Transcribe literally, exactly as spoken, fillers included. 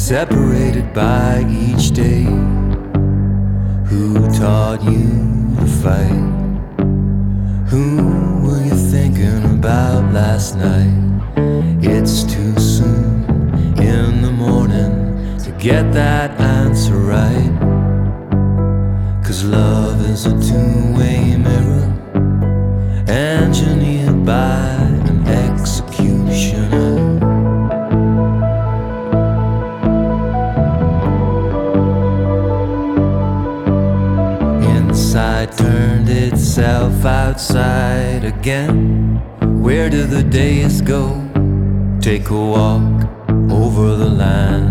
separated by each day. Who taught you to fight? Who were you thinking about last night? It's too soon in the morning to get that answer right. 'Cause love is a two-way mirror, engineered by an executioner. Inside turned itself outside again. Where do the days go? Take a walk over the land